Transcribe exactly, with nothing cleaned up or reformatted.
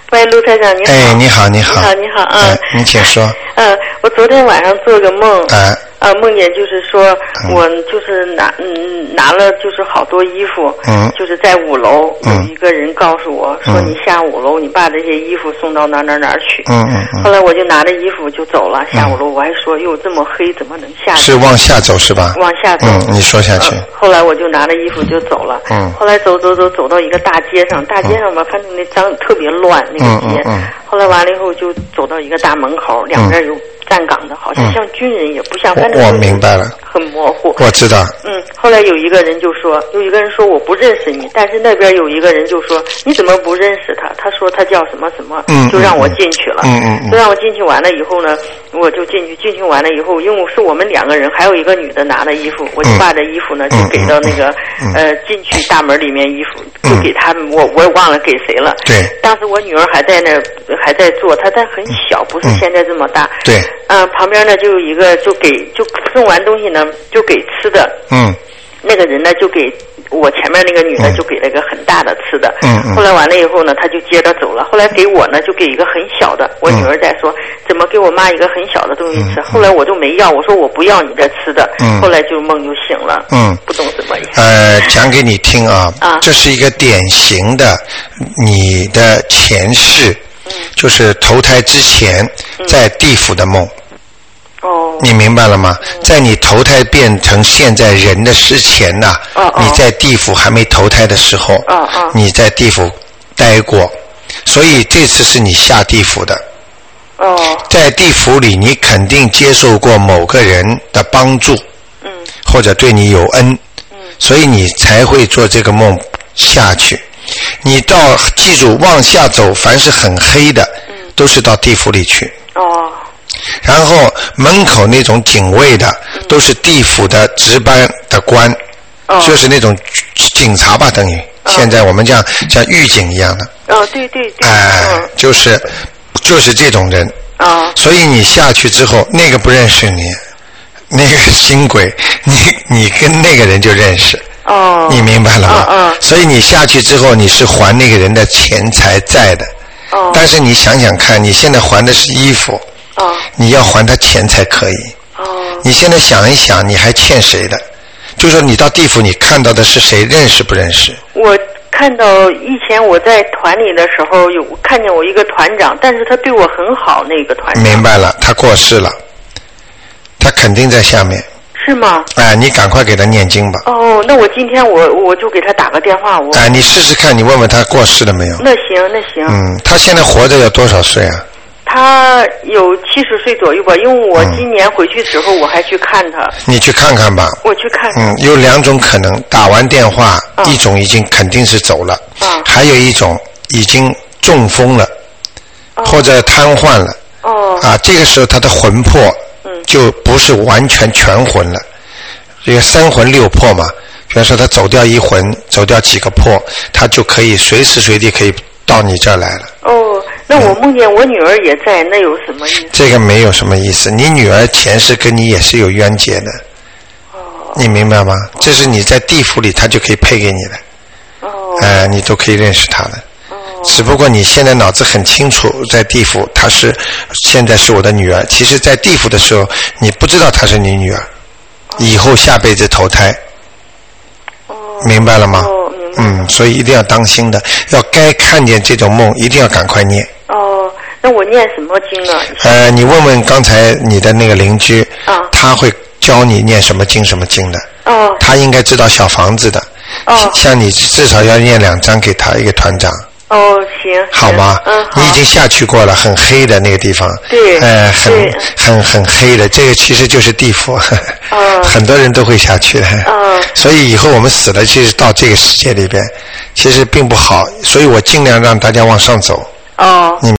喂，卢台长，你好。 哎，你好，你好。 你好，你好，嗯。 哎，你请说。 嗯，我昨天晚上做个梦。 哎。 呃，梦见就是说，嗯、我就是拿嗯拿了就是好多衣服，嗯，就是在五楼、嗯、有一个人告诉我说、嗯、你下五楼，你把这些衣服送到哪哪哪去。嗯嗯嗯。后来我就拿着衣服就走了，下五楼、嗯、我还说哟这么黑怎么能下去？ 是往下走是吧？ 往下走。 嗯，你说下去、 呃。后来我就拿着衣服就走了。嗯。后来走走走走到一个大街上，大街上吧，反正那脏特别乱那个街。嗯嗯嗯。后来完了以后就走到一个大门口，两边有站岗的，好像像军人也不像，反正我明白了。 很模糊， 我知道。 嗯，后来有一个人就说，有一个人说我不认识你，但是那边有一个人就说你怎么不认识他？他说他叫什么什么，嗯、就让我进去了。嗯嗯嗯。就让我进去完了以后呢，我就进去，进去完了以后，因为是我们两个人，还有一个女的拿了衣服，我就把这衣服呢、嗯、就给到那个、嗯、呃进去大门里面衣服，就给他们，我我也忘了给谁了。对。当时我女儿还在那还在做，她但很小，不是现在这么大。对。嗯、呃，旁边呢就有一个就给就送完东西呢。就给吃的，嗯，那个人呢就给我前面那个女的就给了一个很大的吃的，嗯嗯。后来完了以后呢，他就接着走了。后来给我呢就给一个很小的，我女儿在说、嗯、怎么给我妈一个很小的东西吃？嗯、后来我就没要，我说我不要你这吃的。嗯。后来就梦就醒了。嗯。不懂什么意思。 呃，讲给你听啊，啊，这是一个典型的你的前世，嗯、就是投胎之前在地府的梦。哦，你明白了吗？嗯、在你投胎变成现在人的之前呐、啊哦哦，你在地府还没投胎的时候，哦哦、你在地府待过，所以这次是你下地府的。哦，在地府里，你肯定接受过某个人的帮助，嗯，或者对你有恩，嗯，所以你才会做这个梦下去。你到记住，往下走，凡是很黑的，嗯，都是到地府里去。哦。然后门口那种警卫的、嗯、都是地府的值班的官、哦、就是那种警察吧，等于、哦、现在我们讲像狱警一样的。哦，对对对。哎、呃嗯，就是就是这种人。哦。所以你下去之后，那个不认识你，那个新鬼，你你跟那个人就认识。哦。你明白了吗？哦哦。所以你下去之后，你是还那个人的钱财债的。哦。但是你想想看，你现在还的是衣服。哦，你要还他钱才可以。哦，你现在想一想，你还欠谁的？就说你到地府，你看到的是谁？认识不认识？我看到以前我在团里的时候，有看见我一个团长，但是他对我很好，那个团长。明白了，他过世了，他肯定在下面。是吗？哎，你赶快给他念经吧。哦，那我今天我我就给他打个电话。我哎，你试试看，你问问他过世了没有？那行，那行。嗯，他现在活着有多少岁啊？他有七十岁左右吧，因为我今年回去之后我还去看他。你去看看吧。我去看看。嗯，有两种可能，打完电话，嗯、一种已经肯定是走了，嗯、还有一种已经中风了，哦、或者瘫痪了。哦。啊，这个时候他的魂魄，嗯，就不是完全全魂了，这个三魂六魄嘛。比方说他走掉一魂，走掉几个魄，他就可以随时随地可以到你这儿来了。哦。那我梦见我女儿也在，那有什么意思？这个没有什么意思，你女儿前世跟你也是有冤结的。哦。你明白吗？这是你在地府里，她就可以配给你的。哦。呃，你都可以认识她的。哦。只不过你现在脑子很清楚，在地府她是现在是我的女儿，其实在地府的时候你不知道她是你女儿，哦、以后下辈子投胎。哦。明白了吗？哦。嗯，所以一定要当心的，要该看见这种梦，一定要赶快念。哦，那我念什么经呢？呃，你问问刚才你的那个邻居，啊，他会教你念什么经什么经的。哦。他应该知道小房子的。哦。像你至少要念两张给他一个团长。哦，行。好吗？嗯，好。你已经下去过了，很黑的那个地方。对。呃，很很很黑的，这个其实就是地府。哦。很多人都会下去的。哦。所以以后我们死了，其实到这个世界里边，其实并不好，所以我尽量让大家往上走。哦。你。